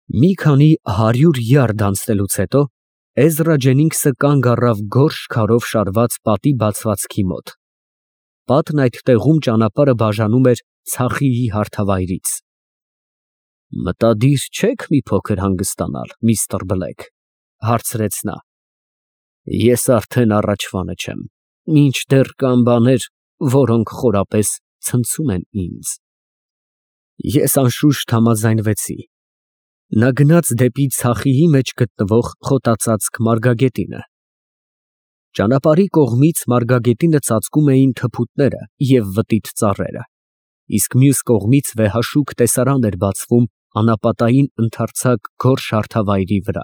Մի քանի 100 յարդ անցնելուց հետո Էզրա Ջենինգսը կանգ առավ գորշ քարով շարված պատի բացվածքի մոտ։ Պատն այդ տեղում ճանապարհը բաժանում էր ցախիի հարթավայրից։ «Մտադիր չեք մի փոքր հանգստանալ, միստր Բլեք», հարցրեց նա։ «Ես արդեն առաջվանը չեմ, մինչդեռ կան բաներ, որոնք խորապես ցնցում են ինձ»։ Ես անշուշտ համաձայնվեցի։ Նա գնաց դեպի ցախիի մեջ գտնվող խոտածածկ մարգագետինը։ Ճանապարհի կողմից մարգագետինը ծածկում էին թփուտները և վտիտ ծառերը, իսկ մյուս կողմից վեհաշուք տեսարան էր բացվում անապատային ընդարձակ գորշ հարթավայրի վրա։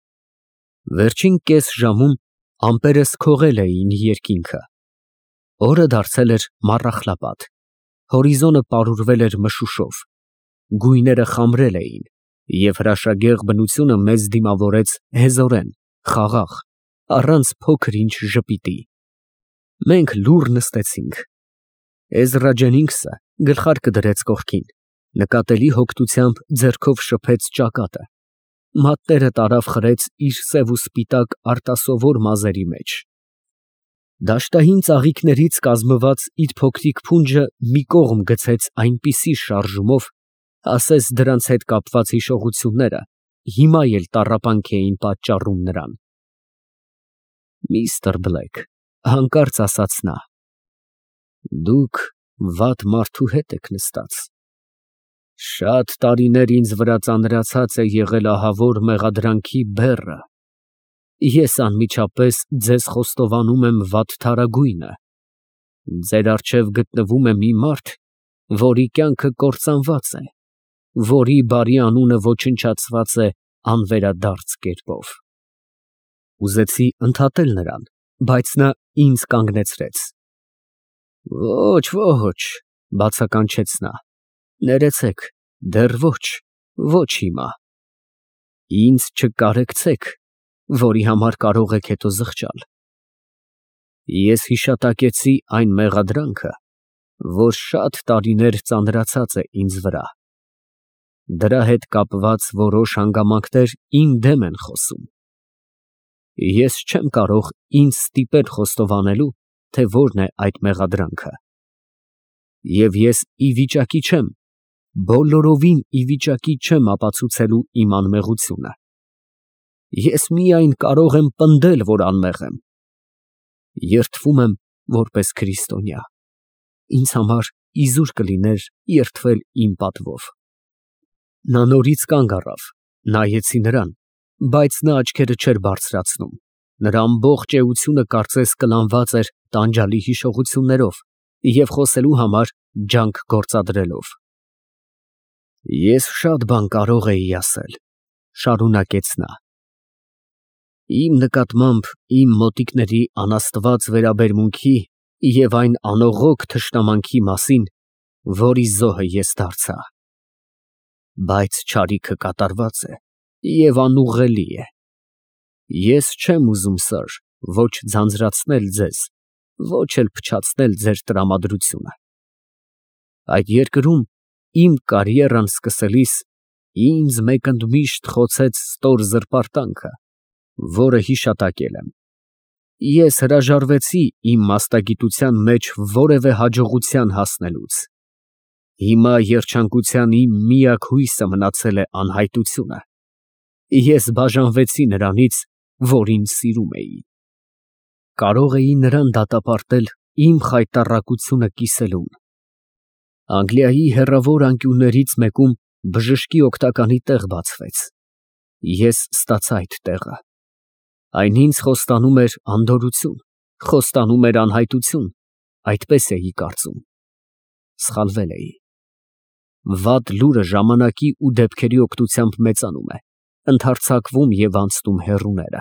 Վերջին կես ժամում ամպերը սքողել էին երկինքը։ Օրը դարձել էր մառախլապատ, հորիզոնը պարուրվել էր մշուշով, գույները խամրել էին, և հրաշագեղ բնությունը մեզ դիմավորեց հեզորեն, խաղաղ, առանց փոքր-ինչ ժպիտի։ Մենք լուռ նստեցինք։ Էզրա Ջենինգսը գլխարկը դրեց կողքին, նկատելի հոգնությամբ ձեռքով շփեց ճակատը, մատները տարավ խրեց իր սև ու սպիտակ արտասովոր մազերի մեջ։ Դաշտային ծաղիկներից կազմված իր փոքրիկ փունջը մի կողմ գցեց այնպիսի շարժումով, ասես դրանց հետ կապված հիշողությունները հիմա էլ տառապանք էին պատճառում նրան։ «Միստր Բլեք», հանկարծ ասաց նա, «դուք վատ մարդու հետ եք նստած։ Շատ տարիներ ինձ վրա ծանրացած է եղել ահավոր մեղադրանքի բեռը։ Ես անմիջապես ձեզ խոստովանում եմ վատթարագույնը. ձեր առջև գտնվում է մի մարդ, որի կյանքը կործանված է, որի բարի անունը ոչնչացված է անվերադարձ կերպով»։ Ուզեցի ընդհատել նրան, բայց նա ինձ կանգնեցրեց։ «Ոչ, ոչ», բացականչեց նա, «ներեցեք, դեռ ոչ հիմա։ Ինձ չկարեկցեք, որի համար կարող եք հետո զղջալ։ Ես հիշատակեցի այն մեղադրանքը, որ շատ տարիներ ծանրացած է ինձ վրա։ Դրա հետ կապված որոշ հանգամանքներ իմ դեմ են խոսում։ Ես չեմ կարող ինձ ստիպել խոստովանելու, թե որն է այդ մեղադրանքը։ Եվ ես ի վիճակի չեմ, բոլորովին ի վիճակի չեմ ապացուցելու իմ անմեղությունը։ Ես միայն կարող եմ պնդել, որ անմեղ եմ։ Երդվում եմ որպես քրիստոնյա։ Ինձ համար իզուր կլիներ երդվել իմ պատվով։ Նա նորից կանգ առավ, նայեցի նրան, բայց նա աչքերը չէր բարձրացնում, նրա ամբողջ էությունը կարծես կլանված էր տանջալի հիշողություններով և խոսելու համար ջանք գործադրելով։ «Ես շատ բան կարող էի ասել», շարունակեց նա, «իմ նկատմամբ իմ մոտիկների անաստված վերաբերմունքի և այն անողոք թշնամանքի մասին, որի զոհը ես դարձա։ Բայց չարիքը կատարված է և անուղղելի է։ Ես չեմ ուզում, սըր, ոչ ձանձրացնել ձեզ, ոչ էլ փչացնել ձեր տրամադրությունը։ Այդ երկրում իմ կարիերան սկսելիս ինձ մեկ ընդմիշտ խոցեց ստոր զրպարտանքը, որը հիշատակել եմ։ Ես հրաժարվեցի իմ մասնագիտության մեջ որևէ հաջողության հասնելուց։ Հիմա երջանկության իմ միակ հույսը մնացել է անհայտությունը։ Ես բաժանվեցի նրանից, որին սիրում էի։ Կարող էի նրան դատապարտել իմ խայտառակությունը կիսելուն։ Անգլիայի հեռավոր անկյուններից մեկում բժշկի օգնականի տեղ բացվեց։ Ես ստացա այդ տեղը։ Այն ինձ խոստանում էր անդորրություն, խոստանում էր անհայտություն, այդպես էի կարծում։ Սխալվել էի։ Վատ լուրը ժամանակի ու դեպքերի օգնությամբ մեծանում է, ընդհարձակվում և անցնում հեռուները։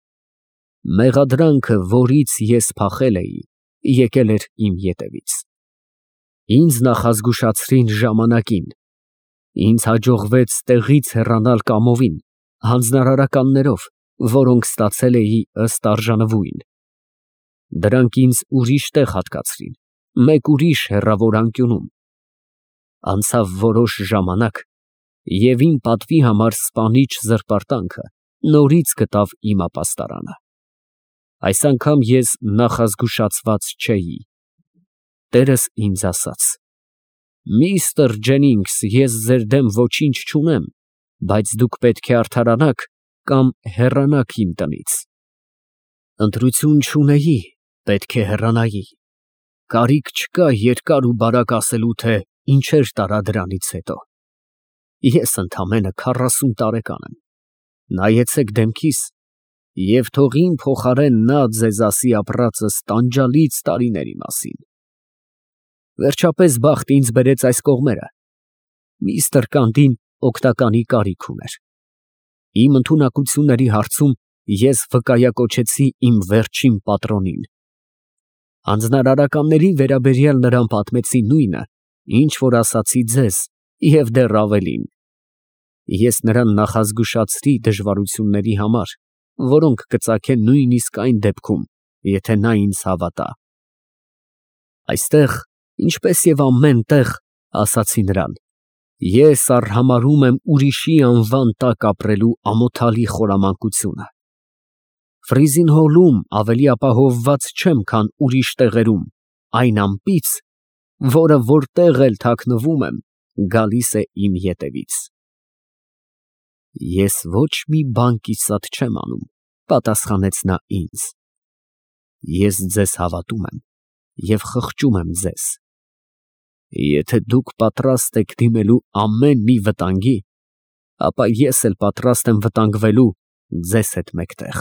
Մեղադրանքը, որից ես փախել էի, եկել էր իմ ետևից։ Ինձ նախազգուշացրին ժամանակին։ Ինձ հաջողվեց տեղից հեռանալ կամովին, հանձնարարականներով, որոնք ստացել էի ըստ արժանվույն։ Դրանք ինձ ուրիշ տեղ հատկացրին, մեկ ուրիշ հեռավոր անկյունում։ Անցավ որոշ ժամանակ, Եվ իմ պատվի համար սպանիչ զրպարտանքը նորից գտավ իմ ապաստարանը։ Այս անգամ ես նախազգուշացված չէի։ Տերս ինձ ասաց. «Միստր Ջենինգս, ես ձեր դեմ ոչինչ չունեմ, բայց դուք պետք է արդարանաք կամ հեռանաք իմ տնից»։ Ընտրություն չունեի, պետք է հեռանայի։ Կարիք չկա երկար ու բարակ ասելու, թե ինչեր տարա դրանից հետո։ Ես ընդամենը 40 տարեկան եմ։ Նայեցեք դեմքիս և թող իմ փոխարեն նա ձեզ ասի ապրածս տանջալից տարիների մասին։ Վերջապես բախտը ինձ բերեց այս կողմերը։ Միստր Կանդին օգնականի կարիք ուներ։ Իմ ընդունակությունների հարցում ես վկայակոչեցի իմ վերջին պատրոնին։ Հանձնարարականների վերաբերյալ նրան պատմեցի նույնը, ինչ որ ասացի ձեզ, և դեռ ավելին։ Ես նրան նախազգուշացրի դժվարությունների համար, որոնք կծագեն նույնիսկ այն դեպքում, եթե նա ինձ հավատա։ Այստեղ, ինչպես և ամեն տեղ, ասացի նրան, ես արհամարհում եմ ուրիշի անվան տակ ապրելու ամոթալի խորամանկությունը։ Ֆրիզինհոլում ավելի ապահովված չեմ, քան ուրիշ տեղերում, այն ամպից, որը որտեղ էլ թաքնվում եմ, գալիս է իմ ետևից։ Ես ոչ մի բան կիսատ չեմ անում, պատասխանեց նա ինձ։ Ես ձեզ հավատում եմ և խղճում եմ ձեզ։ Եթե դուք պատրաստ եք դիմելու ամեն մի վտանգի, ապա ես էլ պատրաստ եմ վտանգվելու ձեզ հետ մեկտեղ։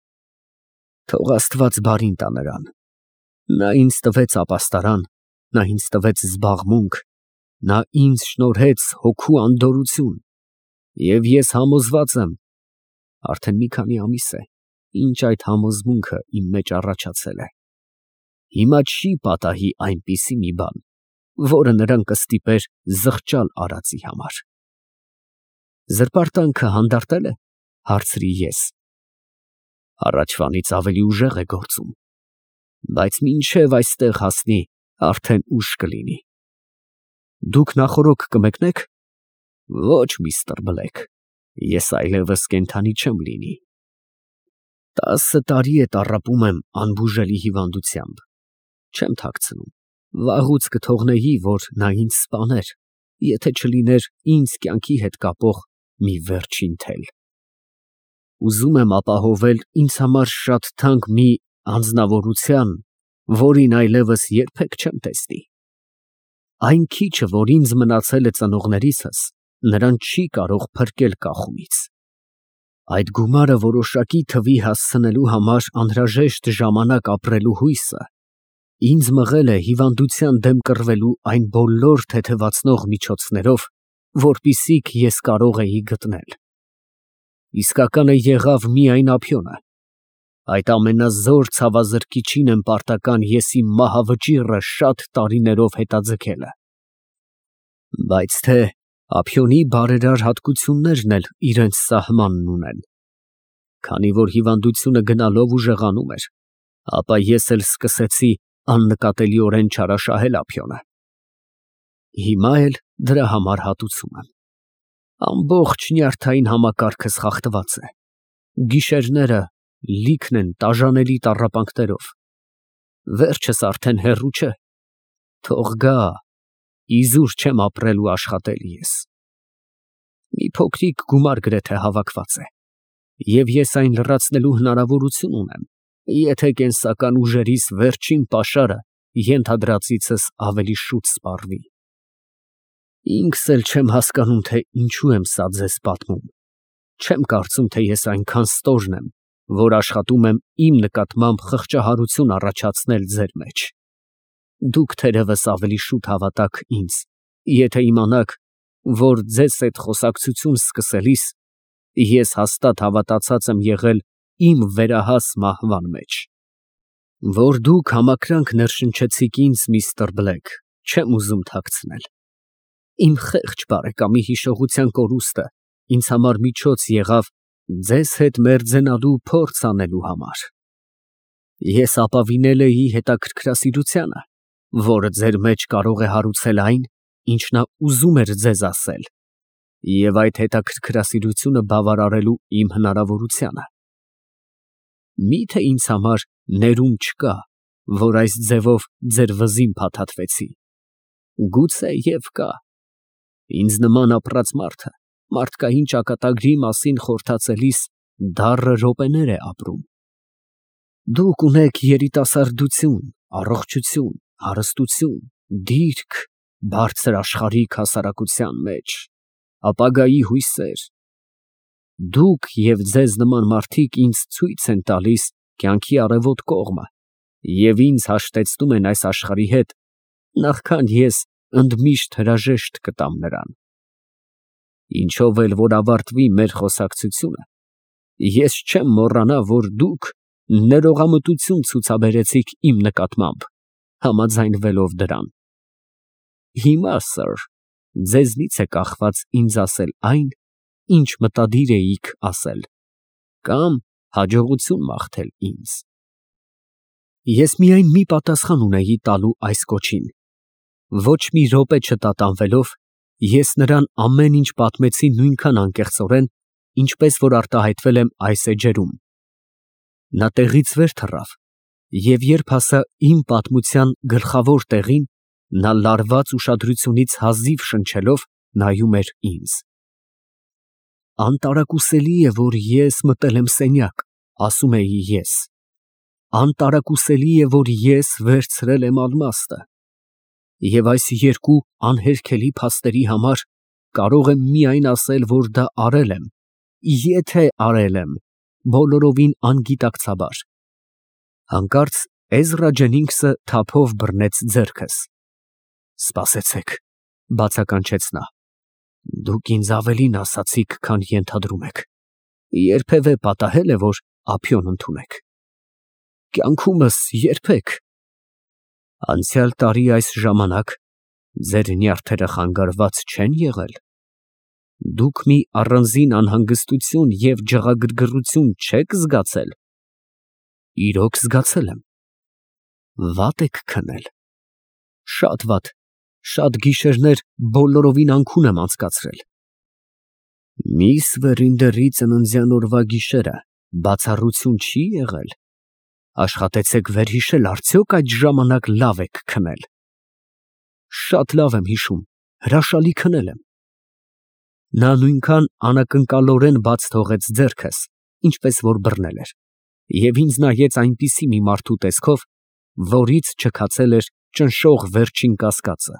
Թող Աստված բարին տա նրան։ Նա ինձ տվեց ապաստարան, նա ինձ տվեց զբաղմունք, նա ինձ շնորհեց հոգու անդորրություն, և ես համոզված եմ, արդեն մի քանի ամիս է, ինչ այդ համոզմունքը իմ մեջ առաջացել է։ Հիմա չի պատահի այնպիսի մի բան, որը նրան կստիպեր զղջալ արածի համար։ Զրպարտանքը հանդարտել է, հարցրի ես։ Առաջվանից ավելի ուժեղ է գործում, բայց մինչև այստեղ հասնի, արդեն ուշ կլինի։ Դուք նախօրոք կմեկնեք։ Ոչ, միստր Բլեք, ես այլևս կենդանի չեմ լինի։ 10 տարի է տառապում եմ անբուժելի հիվանդությամբ, չեմ թաքցնում, վաղուց կթողնեի, որ նա ինձ սպաներ, եթե չլիներ ինձ կյանքի հետ կապող մի վերջին թել։ Ուզում եմ ապահովել ինձ համար շատ թանկ մի անձնավորության, որին այլևս երբեք չեմ տեսնի։ Այն քիչը, որ ինձ մնացել է ծնողներիցս, նրան չի կարող փրկել կախումից։ Այդ գումարը որոշակի թվի հասցնելու համար անհրաժեշտ ժամանակ ապրելու հույսը ինձ մղել է հիվանդության դեմ կռվելու այն բոլոր թեթևացնող միջոցներով, որպիսիք ես կարող էի գտնել։ Իսկականը եղավ միայն ափիոնը։ Այդ ամենազոր ցավազրկիչին եմ պարտական ես իմ մահավճիռը շատ տարիներով հետաձգելը։ Բայց թե ափիոնի բարերար հատկություններն էլ իրենց սահմանն ունեն։ Քանի որ հիվանդությունը գնալով ուժեղանում էր, ապա ես էլ սկսեցի աննկատելիորեն չարաշահել ափիոնը։ Հիմա էլ դրա համար հատուցում եմ։ Ամբողջ նյարդային համակարգս խախտված է։ Գիշերները լիքն են տաժանելի տառապանքներով։ Վերջս արդեն հեռու չէ։ Թող գա, իզուր չեմ ապրել ու աշխատել ես։ Մի փոքրիկ գումար գրեթե հավաքված է, և ես այն լրացնելու հնարավորություն ունեմ, եթե կենսական ուժերիս վերջին պաշարը ենթադրածիցս ավելի շուտ սպառվի։ Ինքս էլ չեմ հասկանում, թե ինչու եմ սա ձեզ պատմում։ Չեմ կարծում, թե ես այնքան ստորն եմ, որ աշխատում եմ իմ նկատմամբ խղճահարություն առաջացնել ձեր մեջ։ Դուք թերևս ավելի շուտ հավատաք ինձ, եթե իմանաք, որ ձեզ հետ խոսակցություն սկսելիս ես հաստատ հավատացած եմ եղել իմ վերահաս մահվան մեջ։ Որ դուք համակրանք ներշնչեցիք ինձ, միստր Բլեք, չեմ ուզում թաքցնել։ Իմ խեղճ բարեկամի հիշողության կորուստը ինձ համար միջոց եղավ ձեզ հետ մերձենալու փորձ անելու համար։ Ես ապավինել էի հետաքրքրասիրությանը, որը ձեր մեջ կարող է հարուցել այն, ինչ նա ուզում էր ձեզ ասել, Եվ այդ հետաքրքրասիրությունը բավարարելու իմ հնարավորությանը։ Միթե ինձ համար ներում չկա, որ այս ձևով ձեր վզին փաթաթվեցի։ Գուցե և կա։ Ինձ նման ապրած մարդը մարդկային ճակատագրի մասին խորհրդածելիս դառը րոպեներ է ապրում։ Դուք ունեք երիտասարդություն, առողջություն, հարստություն, դիրք բարձր աշխարհիկ հասարակության մեջ, ապագայի հույսեր։ Դուք և ձեզ նման մարդիկ ինձ ցույց են տալիս կյանքի արևոտ կողմը և ինձ հաշտեցնում են այս աշխարհի հետ, նախքան ես ընդմիշտ հրաժեշտ կտամ նրան։ Ինչով էլ որ ավարտվի մեր խոսակցությունը, ես չեմ մոռանա, որ դուք ներողամտություն ցուցաբերեցիք իմ նկատմամբ, համաձայնվելով դրան։ Հիմա, սըր, ձեզնից է կախված ինձ ասել այն, ինչ մտադիր էիք ասել, կամ հաջողություն մաղթել ինձ։ Ես միայն մի պատասխան ունեի տալու այս կոչին։ Ոչ մի րոպե չտատանվելով, ես նրան ամեն ինչ պատմեցի նույնքան անկեղծորեն, ինչպես որ արտահայտվել եմ այս էջերում։ Նա տեղից վեր թռավ, և երբ հասա իմ պատմության գլխավոր տեղին, նա լարված ուշադրությունից հազիվ շնչելով նայում էր ինձ։ Անտարակուսելի է, որ ես մտել եմ սենյակ, ասում էի ես։ Անտարակուսելի է, որ ես վերցրել եմ ալմաստը։ Եվ այս երկու անհերքելի փաստերի համար կարող եմ միայն ասել, որ դա արել եմ, եթե արել եմ, բոլորովին անգիտակցաբար։ Հանկարծ Էզրա Ջենինգսը թափով բռնեց ձեռքս։ Սպասեցեք, բացականչեց նա։ Դուք ինձ ավելին ասացիք, քան ենթադրում եք։ Երբևէ պատահել է, որ ափիոն ընդունեք։ Կյանքումս երբեք։ Անցյալ տարի այս ժամանակ ձեր նյարդերը խանգարված չեն եղել։ Դուք մի առանձին անհանգստություն և ջղագրգռություն չեք զգացել։ Իրոք զգացել եմ։ Վատ եք քնել։ Շատ վատ, շատ գիշերներ բոլորովին անքուն եմ անցկացրել։ Միս Վերինդերի ծննդյան օրվա գիշերը բացառություն չի եղել։ Աշխատեցեք վերհիշել, արդյոք այդ ժամանակ լավ եք քնել։ Շատ լավ եմ հիշում, հրաշալի քնել եմ։ Նա նույնքան անակնկալորեն բաց թողեց ձեռքս, ինչպես որ բռնել էր, և ինձ նայեց այնպիսի մի մարդու տեսքով, որից չքացել էր ճնշող վերջին կասկածը։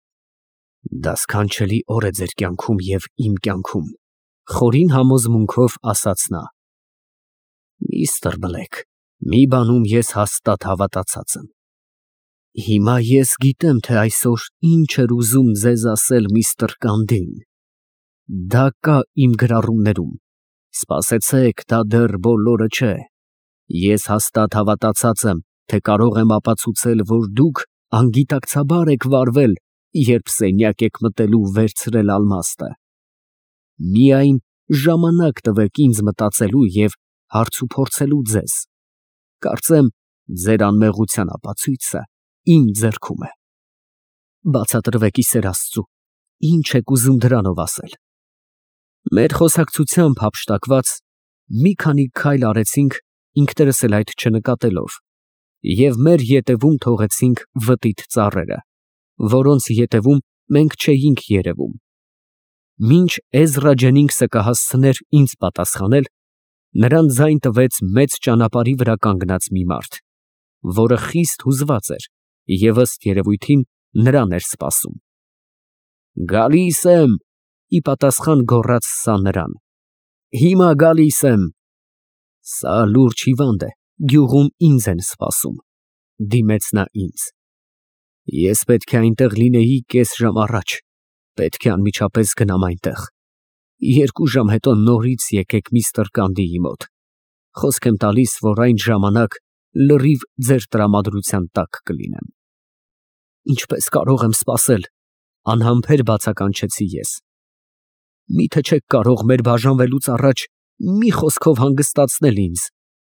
Դա սքանչելի օր է ձեր կյանքում և իմ կյանքում, խորին համոզմունքով ասաց նա։ Միստր Բլեք, մի բանում ես հաստատ հավատացած եմ։ Հիմա ես գիտեմ, թե այսօր ինչ էր ուզում ձեզ ասել միստր Կանդին։ Դա կա իմ գրառումներում։ Սպասեցեք, դա դեռ բոլորը չէ։ Ես հաստատ հավատացած եմ, թե կարող եմ ապացուցել, որ դուք անգիտակցաբար եք վարվել, երբ սենյակ եք մտելու վերցրել ալմաստը։ Միայն ժամանակ տվեք ինձ մտածելու և հարցուփորձելու ձեզ։ Կարծեմ, ձեր անմեղության ապացույցը իմ ձեռքում է։ Բացատրվեք, ի սեր Աստծու, ինչ եք ուզում դրանով ասել։ Մեր խոսակցությամբ հափշտակված մի քանի քայլ արեցինք, ինքներս էլ այդ չնկատելով, և մեր ետևում թողեցինք վտիտ ծառերը, որոնց ետևում մենք չէինք երևում։ Մինչ Էզրա Ջենինգսը կհասցներ ինձ պատասխանել, նրան ձայն տվեց մեծ ճանապարհի վրա կանգնած մի մարդ, որը խիստ հուզված էր և ըստ երևույթին նրան էր սպասում։ Գալիս եմ, ի պատասխան գոռաց սա նրան։ Հիմա գալիս եմ։ Սա լուրջ հիվանդ է, գյուղում ինձ են սպասում, դիմեց նա ինձ։ Ես պետք է այնտեղ լինեի կես ժամ առաջ, պետք է անմիջապես գնամ այնտեղ։ 2 ժամ հետո նորից եկեք միստր Կանդիի մոտ։ Խոսք եմ տալիս, որ այն ժամանակ լրիվ ձեր տրամադրության տակ կլինեմ։ Ինչպես կարող եմ սպասել, անհամբեր բացականչեցի ես։ Միթե չեք կարող մեր բաժանվելուց առաջ մի խոսքով հանգստացնել ինձ։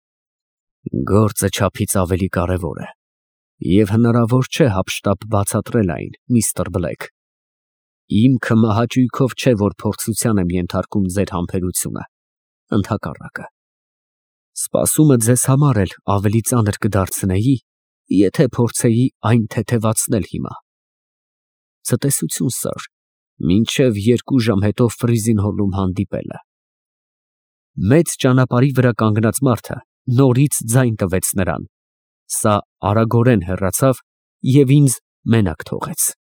Գործը չափից ավելի կարևոր է, և հնարավոր չէ հափշտապ բացատրել այն, միստր Բլեք։ Իմ քմահաճույքով չէ, որ փորձության եմ ենթարկում ձեր համբերությունը, ընդհակառակը։ Սպասումը ձեզ համար էլ ավելի ծանր կդարձնեի, եթե փորձեի այն թեթևացնել հիմա։ Ցտեսություն, սըր, մինչև 2 ժամ հետո Ֆրիզինհոլում հանդիպելը։ Մեծ ճանապարհի վրա կանգնած մարդը նորից ձայն տվեց նրան, սա արագորեն հեռացավ և ինձ մենակ թողեց։